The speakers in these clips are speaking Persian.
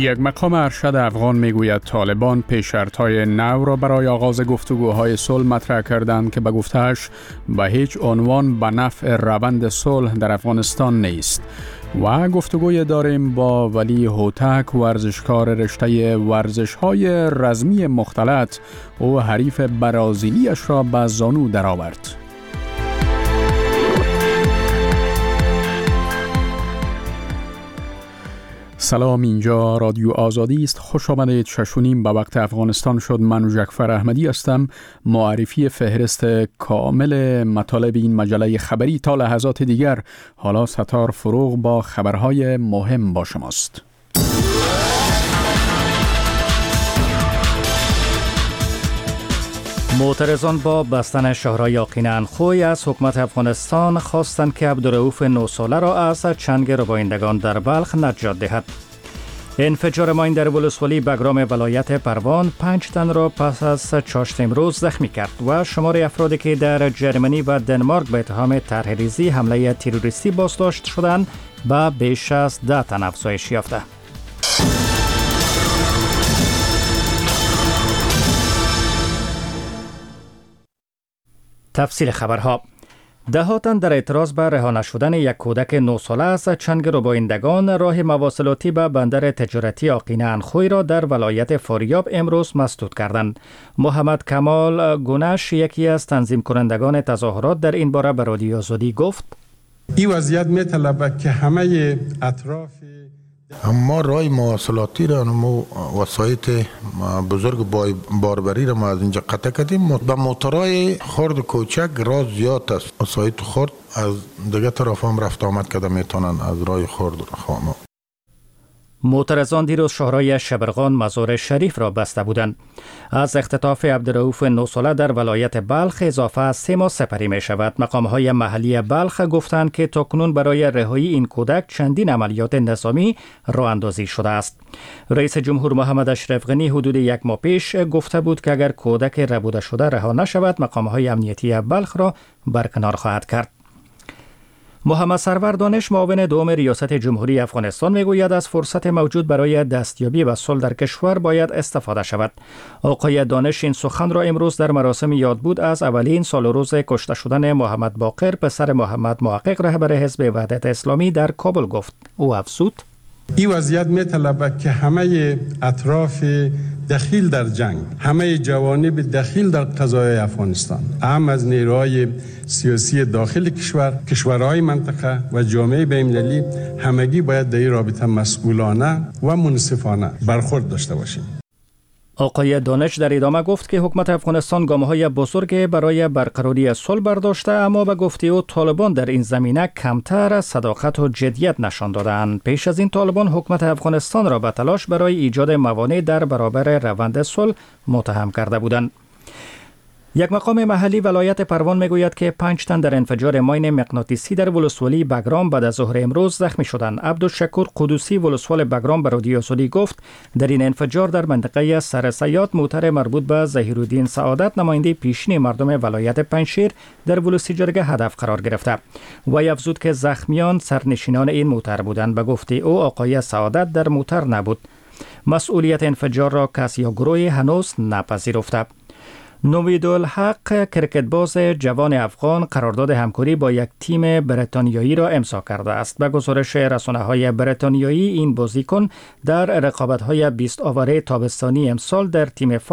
یک مقام ارشد افغان میگوید طالبان پیش شرط‌های نو را برای آغاز گفتگوهای صلح مطرح کردند که به گفته‌اش به هیچ عنوان به نفع روند صلح در افغانستان نیست. و گفتگوی داریم با ولی هوتک، ورزشکار رشته ورزش‌های رزمی مختلط. او حریف برازیلیش را به زانو درآورد. سلام، اینجا رادیو آزادی است. خوش آمدید. 6:30 به وقت افغانستان شد. من جعفر احمدی هستم. معرفی فهرست کامل مطالب این مجله خبری تا لحظات دیگر. حالا ستار فروغ با خبرهای مهم با شماست. معترضان با بستن شهرهای یاقین انخوی از حکومت افغانستان خواستند که عبدالرؤوف 9 ساله را از چنگ ربایندگان در بلخ نجات دهد. انفجار ماین در ولسوالی بگرام ولایت پروان 5 تن را پس از چاشت امروز زخمی کرد و شمار افرادی که در جرمنی و دنمارک به اتهام طرح‌ریزی حمله تروریستی بازداشت شدند به بیش از 10 تن افزایش یافته. تفصیل خبرها. ده تن در اعتراض به رها شدن یک کودک 9 ساله از چنگ ربایندگان راه مواصلاتی به بندر تجارتی یاقین انخوی را در ولایت فاریاب امروز مسدود کردند. محمد کمال گونش، یکی از تنظیم کنندگان تظاهرات، در این باره به رادیو آزادی گفت: این وضعیت می‌طلبد که همه اطراف ما راه مواصلاتی را وسایط بزرگ باربری را ما از اینجا قطع کردیم. به موترهای خرد کوچک راه زیاد است. وسایط خرد از دیگه طرف هم رفت آمد کرده میتونن از راه خرد خانه. معترضان دیروز شهرهای شبرغان، مزار شریف را بسته بودند. از اختطاف عبدالرؤوف 9 ساله در ولایت بلخ اضافه از 3 ماه سپری می شود. مقامهای محلی بلخ گفتند که تاکنون برای رهایی این کودک چندین عملیات نظامی راه اندازی شده است. رئیس جمهور محمد اشرف غنی حدود 1 ماه پیش گفته بود که اگر کودک ربوده شده رها نشود، مقامهای امنیتی بلخ را برکنار خواهد کرد. محمد سرور دانش، معاون دوم ریاست جمهوری افغانستان، میگوید از فرصت موجود برای دستیابی به صلح در کشور باید استفاده شود. آقای دانش این سخن را امروز در مراسم یادبود از اولین سال و روز کشته شدن محمد باقر، پسر محمد محقق، رهبر حزب وحدت اسلامی، در کابل گفت. او افزود: این وضعیت می‌طلبد که همه اطراف دخیل در جنگ، همه جوانب دخیل در قضای افغانستان، اهم از نیروهای سیاسی داخل کشور، کشورهای منطقه و جامعه بین‌المللی، همگی باید در این رابطه مسئولانه و منصفانه برخورد داشته باشیم. آقای دانش در ادامه گفت که حکومت افغانستان گام‌های بزرگ برای برقراری صلح برداشته، اما به گفته او طالبان در این زمینه کمتر صداقت و جدیت نشان دادند. پیش از این طالبان حکومت افغانستان را به تلاش برای ایجاد موانع در برابر روند صلح متهم کرده بودند. یک مقام محلی ولایت پروان میگوید که 5 تن در انفجار ماین مغناطیسی در ولسوالی بگرام بعد از ظهر امروز زخمی شدند. عبدالشکور قدوسی، ولسوال بگرام، به رادیو آزادی گفت در این انفجار در منطقه سرسیاد موتر مربوط به ظهیرالدین سعادت، نماینده پیشین مردم ولایت پنجشیر، در ولسی جرگه هدف قرار گرفته. وی افزود که زخمیان سرنشینان این موتر بودند. به گفته او آقای سعادت در موتر نبود. مسئولیت انفجار را کسی یا گروهی هنوز نپذیرفته. نویدالحق، کرکتباز جوان افغان، قرارداد همکاری با یک تیم بریتانیایی را امضا کرده است. به گزارش رسانه‌های بریتانیایی، این بازیکن در رقابت‌های 20 آوره تابستانی امسال در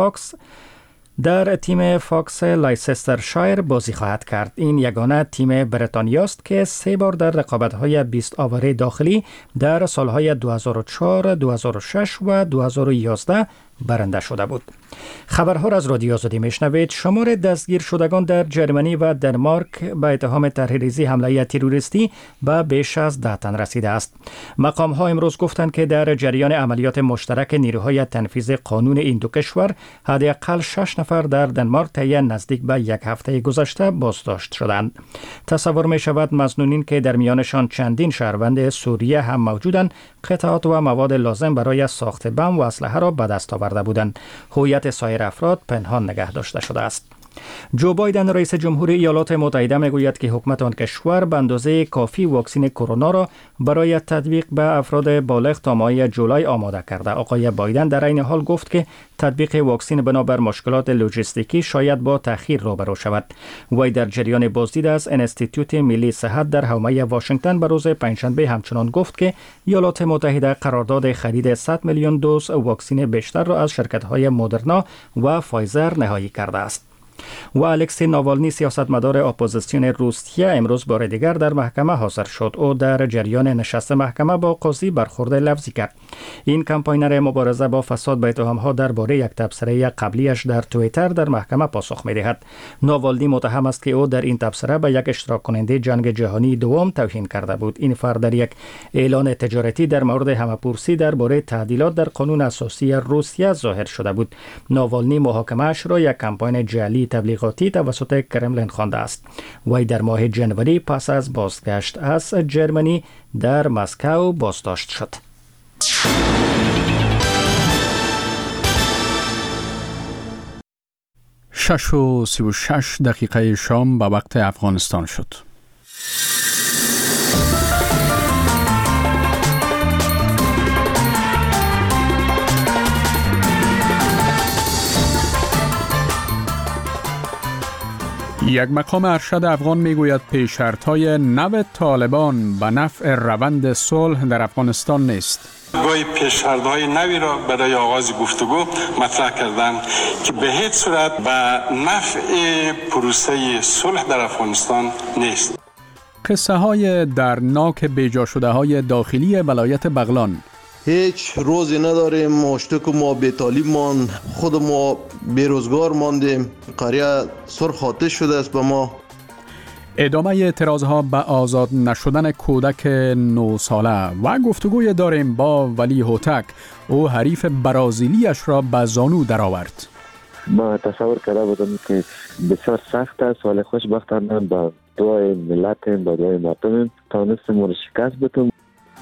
تیم فاکس لایسسترشایر بازی خواهد کرد. این یگانه تیم بریتانیا است که 3 بار در رقابت‌های 20 آوره داخلی در سالهای 2004، 2006 و 2011 برنده شده بود. خبرها را از رادیو آزادی میشنوید. شمار دستگیر شدگان در جرمنی و دنمارک به اتهام طرح‌ریزی حمله تروریستی به بیش از 10 تن رسیده است. مقام ها امروز گفتند که در جریان عملیات مشترک نیروهای تنفیذ قانون این دو کشور حداقل 6 نفر در دنمارک طی نزدیک به 1 هفته گذشته بازداشت شدند. تصور می شود مظنونین که در میانشان چندین شهروند سوریه هم موجودند قطعات و مواد لازم برای ساخت بم و اسلحه را به دست آورده بودند. هویت سایر افراد پنهان نگه داشته شده است. جو بایدن رئیس جمهوری ایالات متحده میگوید که حکومت آن کشور به اندازه کافی واکسن کرونا را برای تطبیق به افراد بالغ تا ماه جولای آماده کرده. آقای بایدن در این حال گفت که تطبیق واکسن بنابر مشکلات لوجستیکی شاید با تأخیر روبرو شود. وی در جریان بازدید از انستیتوت ملی صحت در حومه واشنگتن به روز پنجشنبه همچنان گفت که ایالات متحده قرارداد خرید 100 میلیون دوز واکسن بیشتر را از شرکت‌های مدرنا و فایزر نهایی کرده است. و الکسی ناوالنی سیاستمدار اپوزیسیون روسیه امروز بار دیگر در محکمه حاضر شد. او در جریان نشست محکمه با قاضی برخورد لفظی کرد. این کمپاینر مبارزه با فساد به اتهام‌ها درباره یک تبصره قبلیش در توییتر در محکمه پاسخ می‌دهد. ناوالنی متهم است که او در این تبصره به یک اشتراک کننده جنگ جهانی دوم توهین کرده بود. این فرد در یک اعلان تجارتی در مورد همه‌پرسی درباره تعدیلات در قانون اساسی روسیه ظاهر شده بود. ناوالنی محاکمه‌اش را یک کمپاین جعلی تبلیغاتی توسط کرملین خوانده است. وی در ماه جنوری پس از بازگشت از جرمنی در مسکو بازداشت شد. 6:36 شام به وقت افغانستان شد. یک مقام ارشد افغان میگوید پیشرفت‌های نو طالبان به نفع روند صلح در افغانستان نیست. گاهی پیشرفت‌های نوی را برای آغاز گفتگو مطرح کردند که به هیچ صورت به نفع پروسه صلح در افغانستان نیست. قصه های دردناک بیجا شده های داخلی ولایت بغلان. هیچ روزی نداریم، ماشتک ما بی‌تعلیم ماند، خود ما بیروزگار ماندیم، قریه سرخ آتش شده است به ما. ادامه اعتراضها به آزاد نشدن کودک 9 ساله و گفتگوی داریم با ولی هوتک. او حریف برازیلیش را به زانو درآورد. ما تصور کرده بودم که بسیار سخت است ولی خوشبختانه با دعای ملت با دعای مردم تانستیم رو شکست بدیم.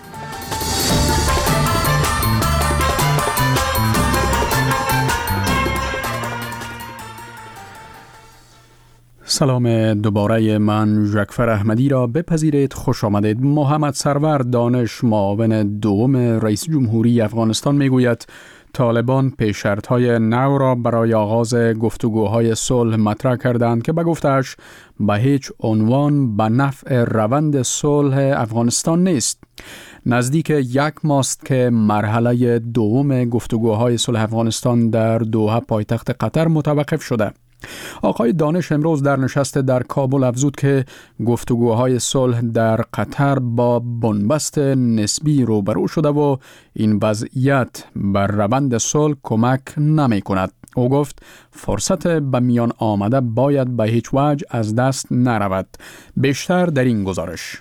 سلام دوباره، من ژکفر احمدی را بپذیرید. خوش آمدید. محمد سرور دانش، معاون دوم رئیس جمهوری افغانستان میگوید طالبان پیشرفت‌های نو را برای آغاز گفتگوهای صلح مطرح کردند که به گفته‌اش به هیچ عنوان به نفع روند صلح افغانستان نیست. نزدیک 1 ماست که مرحله دوم گفتگوهای صلح افغانستان در دوحه پایتخت قطر متوقف شده. آقای دانش امروز در نشست در کابل افزود که گفتگوهای صلح در قطر با بنبست نسبی روبرو شده و این وضعیت بر روند صلح کمک نمی کند. او گفت فرصت به میان آمده باید به هیچ وجه از دست نرود. بیشتر در این گزارش.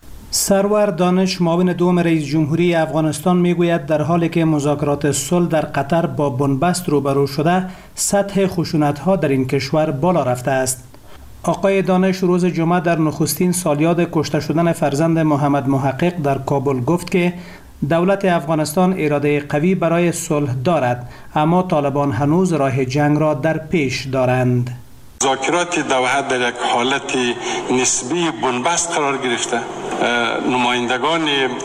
سرور دانش، معاون دوم رئیس جمهوری افغانستان میگوید در حالی که مذاکرات صلح در قطر با بنبست روبرو شده، سطح خشونت‌ها در این کشور بالا رفته است. آقای دانش روز جمعه در نخستین سالیاد کشته شدن فرزند محمد محقق در کابل گفت که دولت افغانستان اراده قوی برای صلح دارد، اما طالبان هنوز راه جنگ را در پیش دارند. مذاکرات دوحه در یک حالت نسبی بنبست قرار گرفته. نمایندگان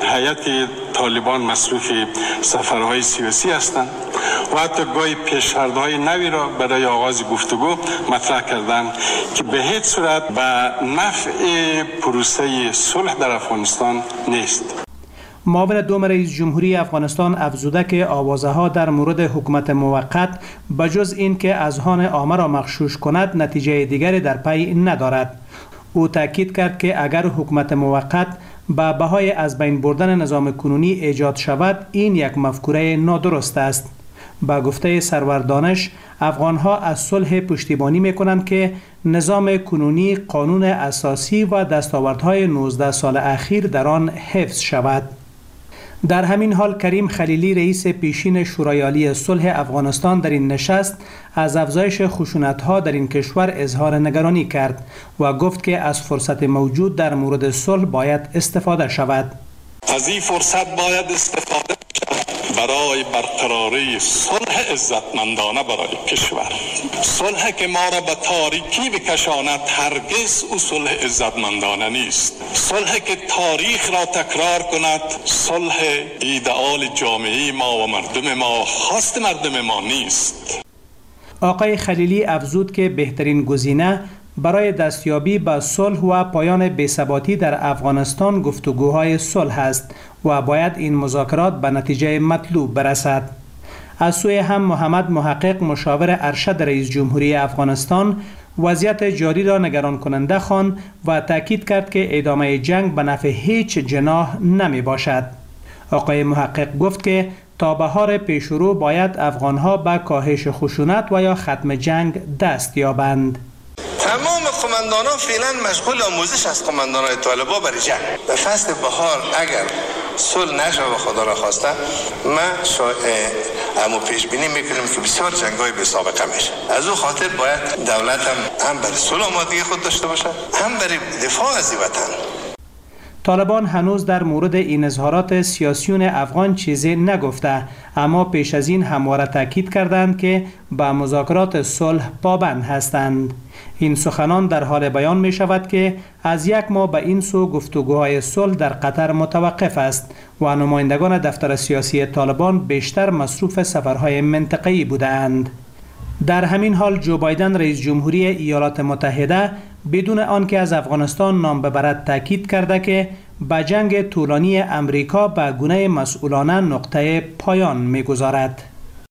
هیئت طالبان مصروف سفرهای سیاسی هستند و حتی گاهی پیشرفت‌های نوی را برای آغاز گفتگو مطرح کردند که به هیچ صورت به نفع پروسه صلح در افغانستان نیست. معاون دوم رئیس جمهوری افغانستان افزوده که آوازه ها در مورد حکومت موقت بجز این که اذهان عامه را مغشوش کند نتیجه دیگری در پی ندارد. او تاکید کرد که اگر حکومت موقت به بهای از بین بردن نظام کنونی ایجاد شود، این یک مفکوره نادرست است. با گفته سرور دانش، افغانها از صلح پشتیبانی می‌کنند که نظام کنونی، قانون اساسی و دستاوردهای 19 سال اخیر در آن حفظ شود. در همین حال کریم خلیلی رئیس پیشین شورای عالی صلح افغانستان در این نشست از افزایش خشونت‌ها در این کشور اظهار نگرانی کرد و گفت که از فرصت موجود در مورد صلح باید استفاده شود. از این فرصت باید استفاده شود. برای برقراری صلح عزتمندانه برای کشور. صلح که ما را به تاریکی بکشاند هرگز او صلح عزتمندانه نیست. صلح که تاریخ را تکرار کند صلح ایدئال جامعه ما و مردم ما، خواست مردم ما نیست. آقای خلیلی افزود که بهترین گزینه برای دستیابی به صلح و پایان بی‌ثباتی در افغانستان گفتگوهای صلح است و باید این مذاکرات به نتیجه مطلوب برسد. از سوی هم محمد محقق مشاور ارشد رئیس جمهوری افغانستان وضعیت جاری را نگران کننده خواند و تاکید کرد که ادامه جنگ به نفع هیچ جناح نمی باشد. آقای محقق گفت که تا بهار پیشرو باید افغانها به کاهش خشونت و یا ختم جنگ دست یابند. تمام قماندانان فعلا مشغول آموزش از قماندانان طالبان برای جنگ. به فصل بهار اگر صلح نشه و خدا را خواسته ما پیش بینی میکنیم که بسیار جنگ‌های بی سابقه میشه. از او خاطر باید دولت هم برای صلح آمادگی خود داشته باشه، هم برای دفاع از وطن. طالبان هنوز در مورد این اظهارات سیاسیون افغان چیزی نگفته، اما پیش از این همواره تاکید کردند که به مذاکرات صلح پابند هستند. این سخنان در حال بیان می شود که از یک ماه به این سو گفتگوهای صلح در قطر متوقف است و نمایندگان دفتر سیاسی طالبان بیشتر مصروف سفرهای منطقه‌ای بودند. در همین حال جو بایدن رئیس جمهوری ایالات متحده بدون آنکه از افغانستان نام ببرد تاکید کرده که به جنگ طولانی امریکا به گونه مسئولانه نقطه پایان می‌گذارد.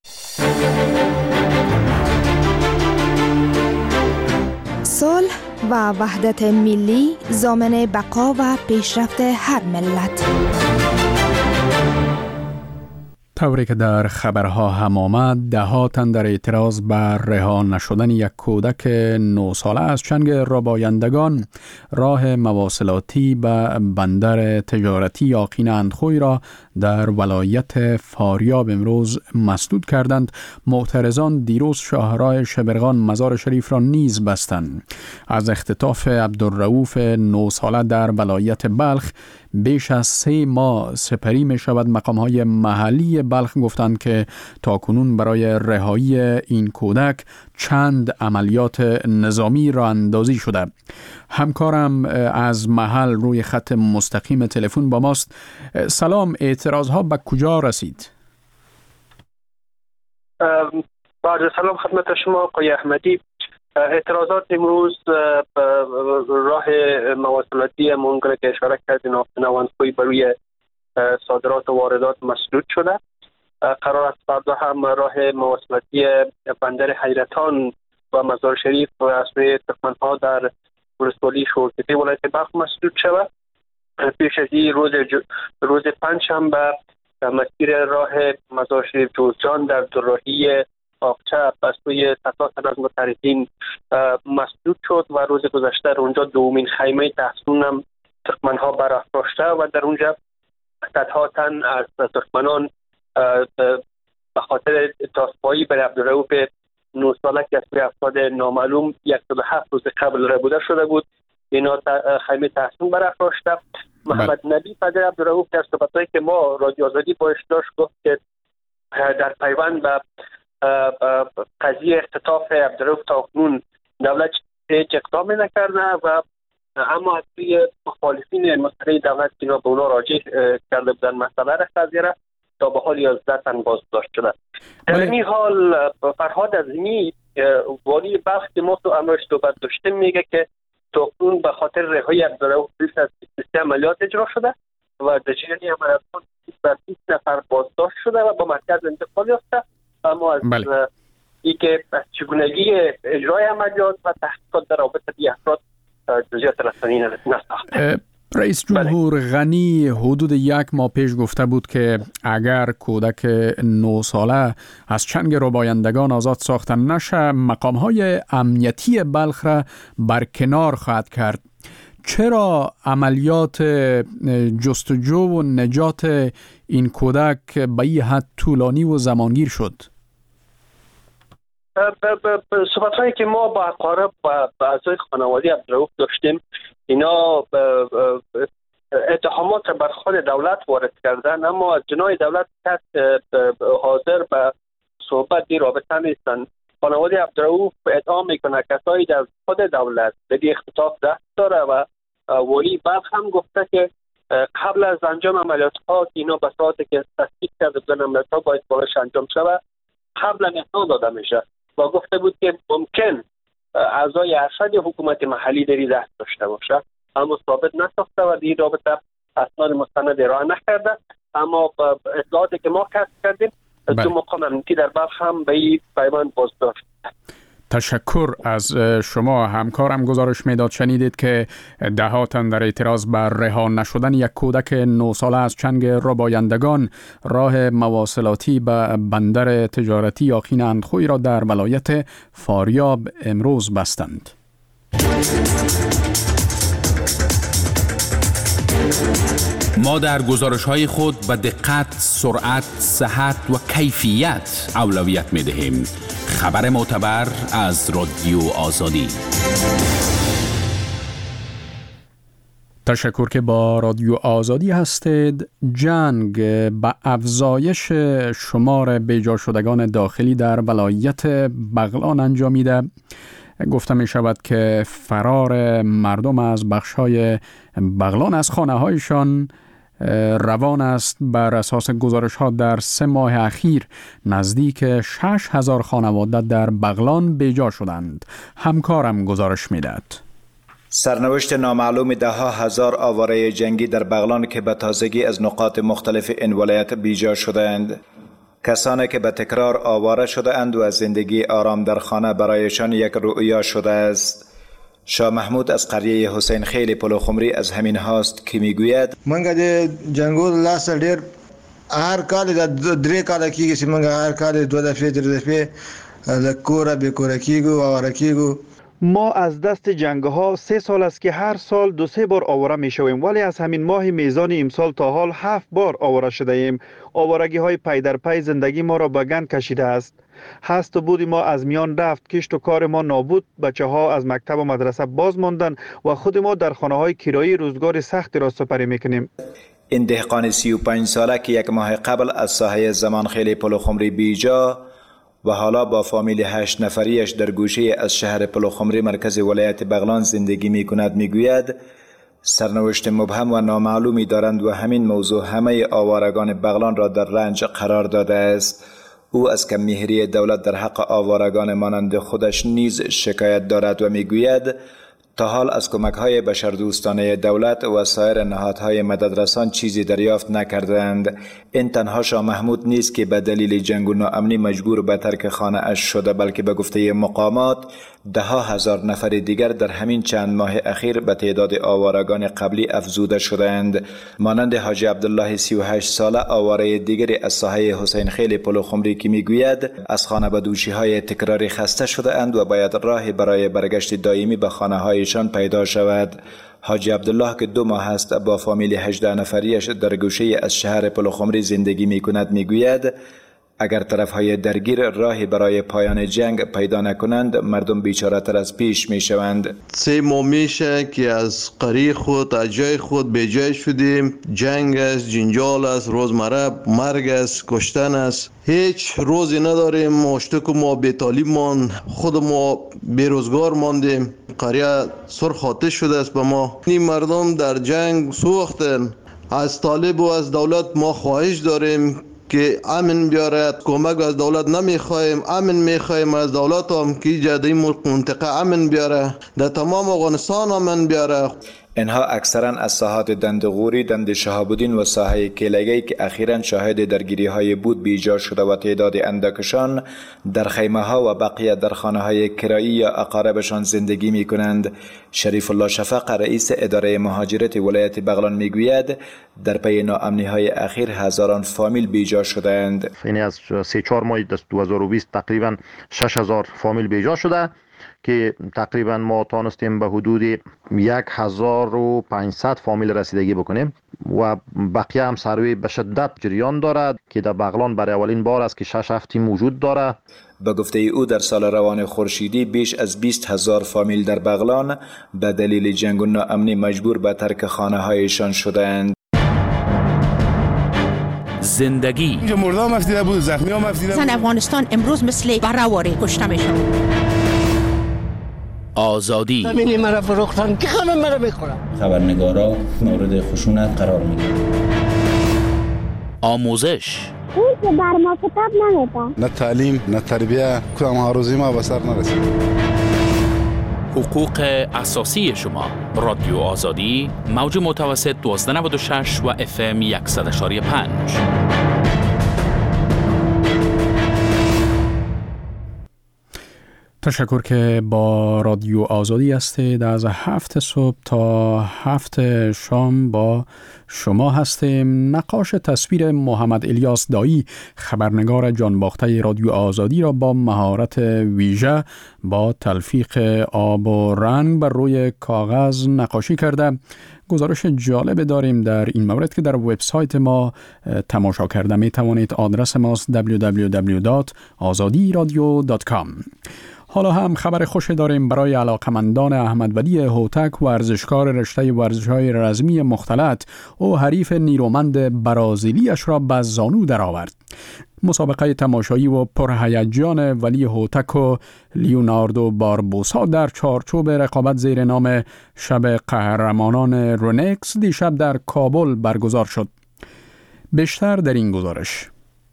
صلح و وحدت ملی ضامن بقا و پیشرفت هر ملت. طوری که در خبرها هم آمد، ده‌ها تن در اعتراض بر رها نشدن یک کودک 9 ساله از چنگ ربایندگان راه مواصلاتی به بندر تجارتی یاقین اندخوی را در ولایت فاریاب امروز مسدود کردند. معترضان دیروز شاهراه شبرغان مزار شریف را نیز بستند. از اختطاف عبدالرؤوف 9 ساله در ولایت بلخ بیش از 3 ماه سپری می شود. مقام‌های محلی بلخ گفتند که تاکنون برای رهایی این کودک چند عملیات نظامی راه اندازی شده. همکارم از محل روی خط مستقیم تلفن با ماست. سلام، اعتراضها به کجا رسید؟ با سلام خدمت شما آقای احمدی. اعتراضات امروز راه مواصلاتی مونگل که اشاره کردین نواندخوی بروی صادرات و واردات مسدود شده. قرار است فردا هم راه مواصلاتی بندر حیرتان و مزار شریف و از سوی ترکمنها در ولسوالی شورکتی ولایت بلخ مسدود شود. پیش از این روز پنجشنبه مسیر راه مزار شریف جوزجان در دوراهی آقچه از سوی تساس از متحدین مسدود شد و روز گذشته در اونجا دومین خیمه تحصیل هم ترکمنها برافراشته و در اونجا صدها تن از ترکمنان به خاطر دادپایی بر عبدالرؤوف 9 ساله که از سوی افراد نامعلوم 107 روز قبل ربوده شده بود، اینا خیمه تحصیل برافراشته. محمد نبی پدر عبدالرؤوف در صحبتایی که ما رادیو آزادی باش داشت گفت که در پیوند به قضیه اختطاف عبدالرؤوف تاکنون دولت هیچ اقدامی نکرده و اما از سوی مخالفین مسئله دولت که به اونا راجع کرده بودن مسئله را قضیه را تا به حال 11 تن بازداشت شده. در این حال فرهاد عظیمی والی بلخ که ما تو امرش صحبت داشتیم میگه که تاکنون به خاطر رهایی عبدالرؤوف بیش از 23 عملیات اجرا شده و در جریان عملیات 20 نفر بازداشت شده و با مرکز انتقال یافته. اما از ای که چگونگی اجرای عملیات و تحقیقات در رابطه با افراد جزئیات رسانی نساخته. رئیس جمهور غنی حدود 1 ماه پیش گفته بود که اگر کودک 9 ساله از چنگ ربایندگان آزاد ساخته نشه مقام‌های امنیتی بلخ را برکنار خواهد کرد. چرا عملیات جستجو و نجات این کودک به این حد طولانی و زمانگیر شد؟ صحبت‌هایی که ما با اقارب و اعضای خانواده عبدالرؤوف داشتیم، اینا اتهامات بر خود دولت وارد کردن، اما از جنای دولت کس حاضر به صحبت در رابطه نیستند. خانواده عبدالرؤوف ادعا میکنه کسایی در خود دولت به اختطاف دست داره و ولی بعد هم گفته که قبل از انجام عملیات ها که اینا به صورتی که تصدیق کرده بودن عملیات ها باید باش انجام شود قبلا اطلاع داده میشه و گفته بود که ممکن اعضای ارشد حکومت محلی دری دست داشته باشه، اما ثابت نساخته و در رابطه اسناد مستند ارائه نکرده. اما اطلاعاتی که ما کسب کردیم دو مقام امنیتی در بلخ هم به این پیمان بازداشت. تشکر از شما. همکارم گزارش میداد شنیدید که دهاتن در اعتراض بر رها نشدن یک کودک 9 ساله از چنگ ربایندگان راه مواصلاتی به بندر تجارتی یاخین اندخوی را در ولایت فاریاب امروز بستند. ما در گزارش‌های خود به دقت، سرعت، صحت و کیفیت اولویت می‌دهیم. خبر معتبر از رادیو آزادی. تشکر که با رادیو آزادی هستید. جنگ به افزایش شمار بیجا شدگان داخلی در ولایت بغلان انجامیده. گفته می شود که فرار مردم از بخش‌های بغلان از خانه‌هایشان روان است. بر اساس گزارش‌ها در 3 ماه اخیر نزدیک 6,000 خانواده در بغلان بیجا شدند. همکارم گزارش می‌دهد. سرنوشت نامعلوم ده‌ها هزار آواره جنگی در بغلان که به تازگی از نقاط مختلف این ولایت بیجا شدند. کسانی که به تکرار آواره شده اند و از زندگی آرام در خانه برایشان یک رؤیا شده است. شاه محمود از قریه حسین خیل پلوخمری از همین هاست که میگوید منګه د جنگول لاس ډیر هر کال د 3 کال کېږي چې منګه هر کال 2 دفعې 3 دفعې د کوره به کوره کېږو آواره کېږو. ما از دست جنگ ها 3 سال است که هر سال 2-3 بار آواره می شویم، ولی از همین ماه میزان امسال تا حال 7 بار آواره شده ایم. آوارگی های پی در پی زندگی ما را به گند کشیده است. هست و بود ما از میان رفت، کشت و کار ما نابود، بچه ها از مکتب و مدرسه باز ماندن و خود ما در خانه های کرایی روزگار سختی را سپری میکنیم. این دهقان 35 ساله که 1 ماه قبل از ساحه زمانخیل پلوخمری بیجا و حالا با فامیل 8 نفریش در گوشه از شهر پلوخمری مرکز ولایت بغلان زندگی می کند میگوید سرنوشت مبهم و نامعلومی دارند و همین موضوع همه آوارگان بغلان را در رنج قرار داده است. او از کم‌مهری دولت در حق آوارگان مانند خودش نیز شکایت دارد و میگوید تا حال از کمک‌های بشردوستانه دولت و سایر نهادهای مددرسان چیزی دریافت نکردند. این تنها شاه محمود نیست که به دلیل جنگ و ناامنی مجبور به ترک خانه اش شده، بلکه به گفته مقامات 10,000 نفر دیگر در همین چند ماه اخیر به تعداد آوارگان قبلی افزوده شدند. مانند حاجی عبدالله 38 ساله آواره دیگری از ساحه حسین خیل پلوخمری که میگوید از خانه به دوشی‌های تکراری خسته شده اند و باید راهی برای برگشت دائمی به خانه‌هایشان پیدا شود. حاجی عبدالله که 2 ماه است با فامیل 18 نفریش در گوشه از شهر پلوخمری زندگی میکند میگوید اگر طرفهای درگیر راهی برای پایان جنگ پیدا نکنند مردم بیچاره تر از پیش می شوند. 3 ماه میشه که از قریه خود از جای خود به جای شدیم. جنگ است، جنجال است، روزمره مرگ است، کشتن است. هیچ روزی نداریم. ماشتک ما بی‌تعلیم ماند، خود ما بیروزگار ماندیم. قریه سرخ آتش شده است به ما. این مردم در جنگ سوختن. از طالب و از دولت ما خواهش داریم که امن بیاره. کمک از دولت نمیخوایم، امن میخوایم از دولت هم که جدی منطقه امن بیاره، در تمام افغانستان امن بیاره. اینها اکثرا از ساحات دندغوری، دند شهاب‌الدین و ساحه کیلگی که اخیراً شاهد درگیری های بود بیجا شده و تعداد اندکشان در خیمه ها و بقیه در خانه های کرایی یا اقاربشان زندگی می کنند. شریف الله شفق رئیس اداره مهاجرت ولایت بغلان می گوید در پی ناامنی های اخیر هزاران فامیل بیجا شدند. یعنی از 3-4 ماه 2020 تقریبا 6,000 فامیل بیجا شده که تقریبا ما تانستیم به حدود 1500 فامیل رسیدگی بکنیم و بقیه هم سروی به شدت جریان دارد که در بغلان برای اولین بار است که 6 هفته موجود دارد. به گفته او در سال روان خورشیدی بیش از 20,000 فامیل در بغلان به دلیل جنگ و ناامنی مجبور به ترک خانه هایشان شدند. زندگی اینجا مردم مفتیده بود، زخمی هم مفتیده بود. زن افغانستان امروز مثل برهواره کشته میشن. آزادی زمینی مرا فروختن که همه مرا میخورن. خبرنگارا مورد خشونت قرار میگیرن. آموزش اون که بر ما کتاب نمیده. نه تعلیم نه تربیه، کدام ها روزی ما به سر نرسید. حقوق اساسی شما. رادیو آزادی، موج متوسط 1296 و FM 100.5. تشکر که با رادیو آزادی هستید. از 7 صبح تا 7 شام با شما هستیم. نقاش تصویر محمد الیاس دایی، خبرنگار جانباخته رادیو آزادی، را با مهارت ویژه با تلفیق آب و رنگ بر روی کاغذ نقاشی کرده. گزارش جالب داریم در این مورد که در وبسایت ما تماشا کرده می توانید. آدرس ماست www.azadiradio.com. حالا هم خبر خوش داریم برای علاقمندان احمد ولی هوتک، ورزشکار رشته ورزش‌های رزمی مختلط. او حریف نیرومند برازیلیش را به زانو درآورد. مسابقه تماشایی و پرهیجان ولی هوتک و لیوناردو باربوسا در چارچوب رقابت زیر نام شب قهرمانان رونکس دیشب در کابل برگزار شد. بیشتر در این گزارش.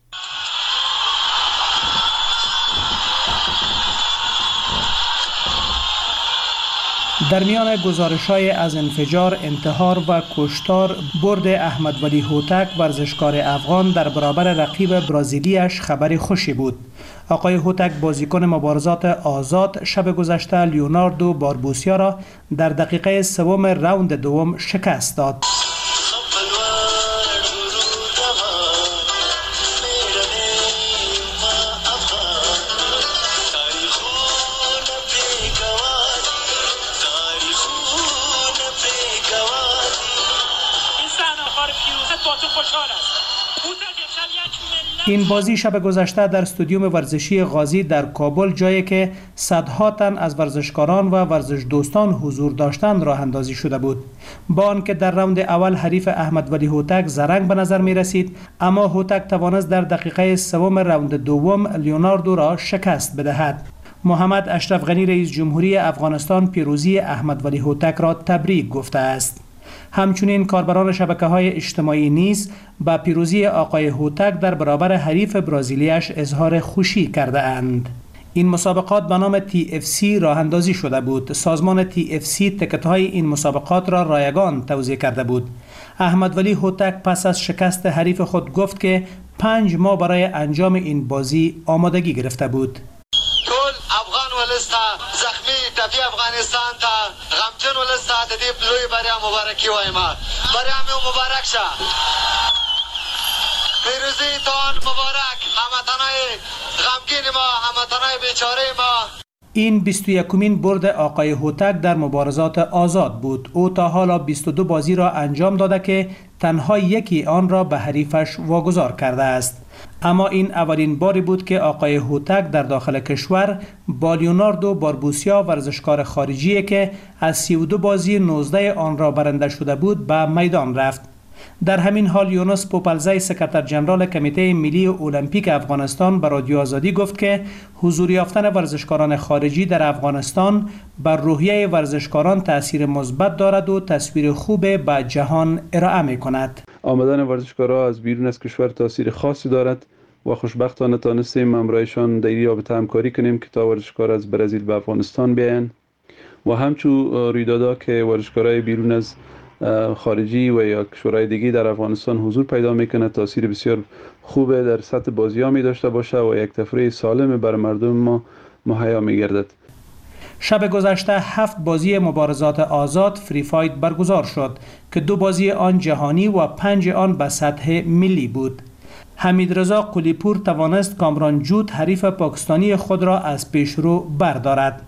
در میان گزارش‌های از انفجار، انتحار و کشتار، برد احمد ولی هوتک ورزشکار افغان در برابر رقیب برازیلیش خبری خوشی بود. آقای هوتک بازیکن مبارزات آزاد شب گذشته لیوناردو باربوسیا را در دقیقه سوم راوند دوم شکست داد. این بازی شب گذشته در استادیوم ورزشی غازی در کابل، جایی که صدها تن از ورزشکاران و ورزش دوستان حضور داشتند، راه اندازی شده بود. با آنکه در راوند اول حریف احمد ولی هوتک زرنگ به نظر می رسید، اما هوتک توانست در دقیقه سوم راوند دوم لیوناردو را شکست بدهد. محمد اشرف غنی رئیس جمهوری افغانستان پیروزی احمد ولی هوتک را تبریک گفته است. همچنین کاربران شبکه‌های اجتماعی نیز با پیروزی آقای هوتک در برابر حریف برازیلیش اظهار خوشی کرده اند. این مسابقات به نام TFC راه اندازی شده بود. سازمان TFC تکت‌های این مسابقات را رایگان توزیع کرده بود. احمد ولی هوتک پس از شکست حریف خود گفت که 5 ماه برای انجام این بازی آمادگی گرفته بود. تفی افغانستان تا غمجن ولستا د دې لوی بریا مبارکي وایم. بریا مې مبارک شه. پیروزی تان مبارک. هموطنای غمگین ما، هموطنای بیچاره ما. این 21مین برد آقای هوتک در مبارزات آزاد بود. او تا حالا 22 بازی را انجام داده که تنها یکی آن را به حریفش واگذار کرده است. اما این اولین باری بود که آقای هوتک در داخل کشور با لیوناردو باربوسیا، ورزشکار خارجی که از 32 بازی 19 آن را برنده شده بود، به میدان رفت. در همین حال یونس پوپلزی، سکرتر جنرال کمیته ملی المپیک افغانستان، به رادیو آزادی گفت که حضور یافتن ورزشکاران خارجی در افغانستان بر روحیه ورزشکاران تأثیر مثبت دارد و تصویر خوب به جهان ارائه می‌کند. آمدن ورزشکاران از بیرون از کشور تأثیر خاصی دارد و خوشبختانه تانستیم همراهشان در این رابطه همکاری کنیم که تا ورزشکار از برزیل به افغانستان بیاین و همچون رویدادها که ورزشکارای بیرون از خارجی و یا کشورهای دیگه در افغانستان حضور پیدا میکنه، تاثیر بسیار خوبه در سطح بازی‌ها می داشته باشه و یک تفریح سالم برای مردم ما مهیا میگردد. شب گذشته 7 بازی مبارزات آزاد فری فایت برگزار شد که 2 بازی آن جهانی و 5 آن به سطح ملی بود. حمیدرضا قلیپور توانست کامران جود حریف پاکستانی خود را از پیشرو بردارد.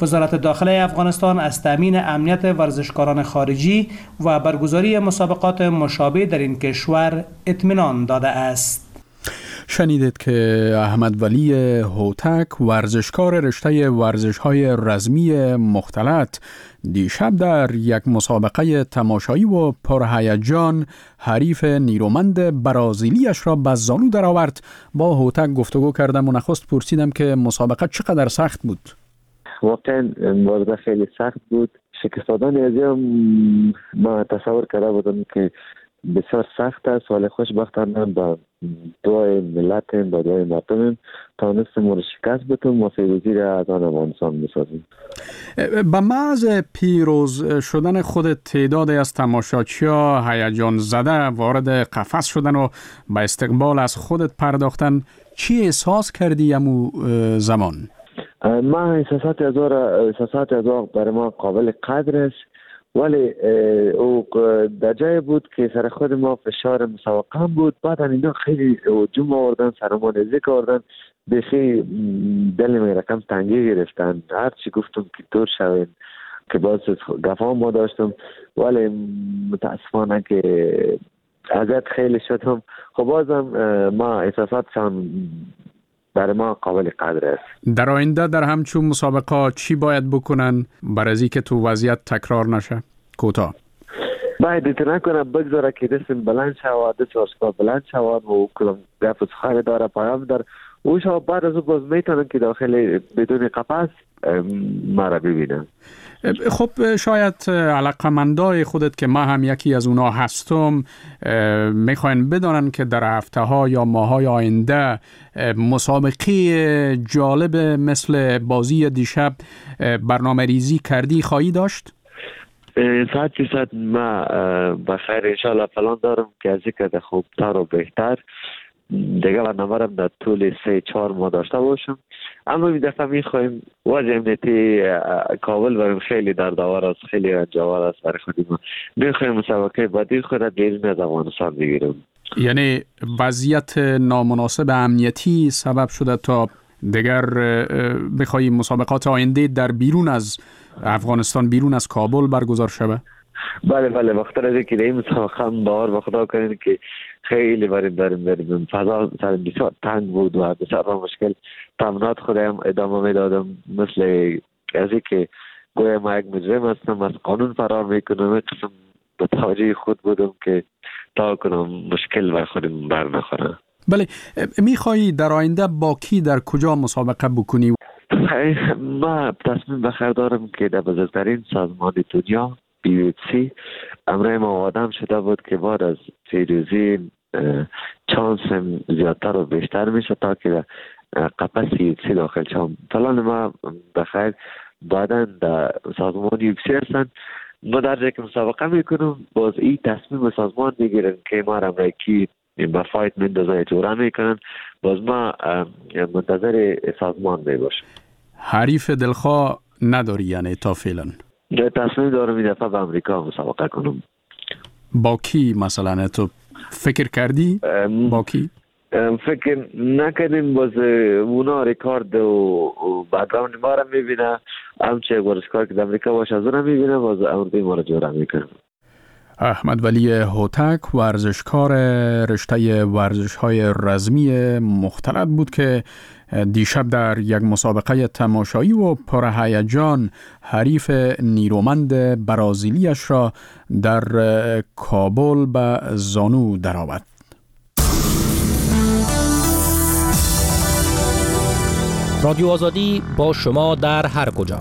وزارت داخله افغانستان از تامین امنیت ورزشکاران خارجی و برگزاری مسابقات مشابه در این کشور اطمینان داده است. شنیدید که احمد ولی هوتک، ورزشکار رشته ورزش‌های رزمی مختلط، دیشب در یک مسابقه تماشایی و پرهیجان حریف نیرومند برازیلیش را به زانو درآورد. با هوتک گفتگو کردم و نخست پرسیدم که مسابقه چقدر سخت بود. واقعا مبارزه خیلی سخت بود. شکست دادن ازیم ما تصور کرده بودم که بسیار سخت است، ولی خوشبختانه با دعای ملت، با دعای مردم تانستیم و شکست بدیم و پیروزی را از آن افغانستان بسازیم. به محض پیروز شدن خود تعدادی از تماشاچی‌ها هیجان زده وارد قفس شدن و به استقبال از خودت پرداختن، چی احساس کردی امو زمان؟ ما احساسات ازار برای ما قابل قدر است، ولی او در جای بود که سر خود ما فشار مسابقه هم بود. بعد اینا خیلی هجوم آوردن، سرمان ریزی کردن، بخی دل می رقم تنگی گرفتن. هرچی گفتم که دور شوین که باز گفا ما داشتم، ولی متاسفانه که ازت خیلی شدم. خب بازم ما احساساتشان برای ما قابل قدر است. در آینده در همچون مسابقه چی باید بکنن برای از اینکه تو وضعیت تکرار نشه؟ کوتاه باید اتنا کنه بگذاره که دستم بلند شود، دست ورزشکار بلند شود و کلم گفت خیلی داره پیام داره او شب بعد از او باز میتونن که داخل بدون قفس ما را ببینن. خب شاید علاقمندای خودت که ما هم یکی از اونا هستم میخواین بدانن که در هفته ها یا ماه های آینده مسابقه جالب مثل بازی دیشب برنامه ریزی کردی خواهی داشت؟ 100% ما بخیر انشاءالله پلان دارم که از این که خوبتر و بهتر دیگه برنامه را در طول 3-4 ماه داشته باشم. اما این دفعه میخوایم وضع امنیتی کابل بریم خیلی دردآور است، خیلی رنجاور است برای خودی ما. میخوایم مسابقه بعدی خود را بیرون از افغانستان بگیریم. یعنی وضعیت نامناسب امنیتی سبب شده تا دیگر بخوایی مسابقات آینده در بیرون از افغانستان، بیرون از کابل برگزار شود؟ بله وقت را که این مسابقه هم باور به خدا کنید که خیلی بریم فضا سر بسیار تنگ بود و بسیار مشکل. تمنات خودم ادامه میدادم مثل ازی که گویا ما یک مجرم هستم، از قانون فرار میکنم. قسم به توجه خود بودم که تا کنم مشکل بر خودم بر نخوره. بله، میخوایی در آینده با کی در کجا مسابقه بکنی؟ ما تصمیم بخیر دارم که در بزرگترین سازمان دنیا BUC امرای ما آدم شده بود که بعد از پیروزی چانس زیادتر و بیشتر میشه تا که قفس BUC داخل شم. فلان ما بخیر بعدا در سازمان BUC هستن. ما در جایی که مسابقه میکنم باز این تصمیم سازمان میگیرن که ما امرای کی با فایت مندازه جورا میکنن، باز ما منتظر سازمان میباشم. حریف دلخواه نداری یعنی تا فعلا؟ تصمیم دارم این دفعه به امریکا مسابقه کنم. با کی مثلا تو فکر کردی؟ با کی؟ فکر نکردیم، باز اونا ریکارد و بک‌گراند ما را میبینه، همچه ورزشکار که در امریکا باشه از اون میبینه، باز امریکا ما را جورا میکنه. احمد ولی هوتک ورزشکار رشته ورزش‌های رزمی مختلط بود که دیشب در یک مسابقه تماشایی و پرهیجان حریف نیرومند برازیلیش را در کابل به زانو درآورد. رادیو آزادی با شما در هر کجا.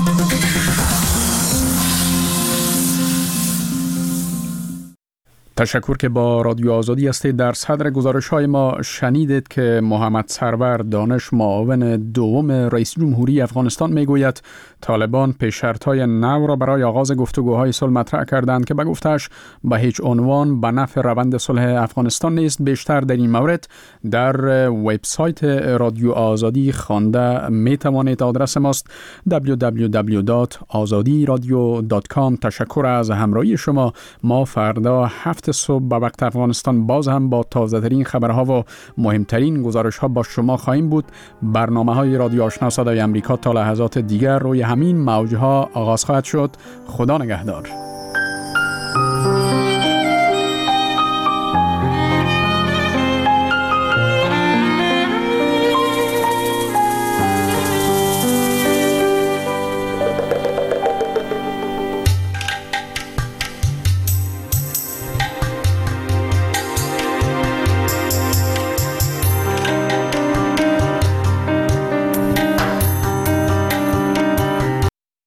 تشکر که با رادیو آزادی هستید. در صدر گزارش‌های ما شنیدید که محمد سرور دانش معاون دوم رئیس جمهوری افغانستان میگوید طالبان پیش‌شرط‌های نو را برای آغاز گفتگوهای صلح مطرح کردند که به گفتش به هیچ عنوان به نفع روند صلح افغانستان نیست. بیشتر در این مورد در وبسایت رادیو آزادی خوانده میتوانید. آدرس ماست www.azadiradio.com. تشکر از همراهی شما. ما فردا 7 7 صبح به وقت افغانستان باز هم با تازه ترین خبرها و مهمترین گزارش ها با شما خواهیم بود. برنامه های رادیو آشنا صدای امریکا تا لحظات دیگر روی همین موجها آغاز خواهد شد. خدا نگهدار.